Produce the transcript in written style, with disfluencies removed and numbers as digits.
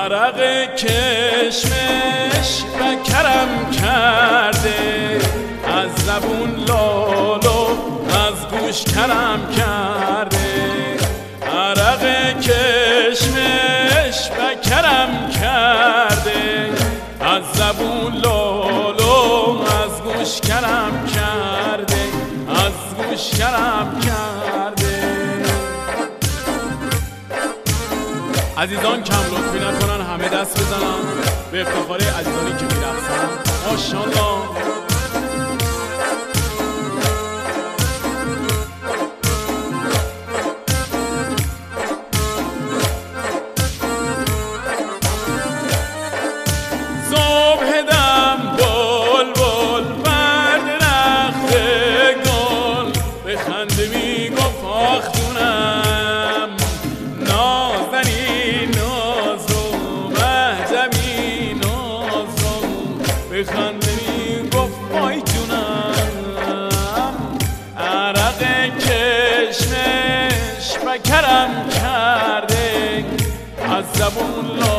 عرق کشمش و کرم کرده، از زبون لالو از گوش کرم کرده. عرق کشمش و کرم کرده، از زبون لالو از گوش کرم کرده، از گوش کرم کرده. عزیزان کم لطفی نکنن، همه دست بزنن به افتخار عزیزانی که میرقصن. ماشاءالله. صبح دم بلبل بر درخت گل، به خنده میگفت آختونم نازنین نازم مهجمی نازم، به خنده میگفت وای جونم. عرق کشمش و کرم کرده، از زبون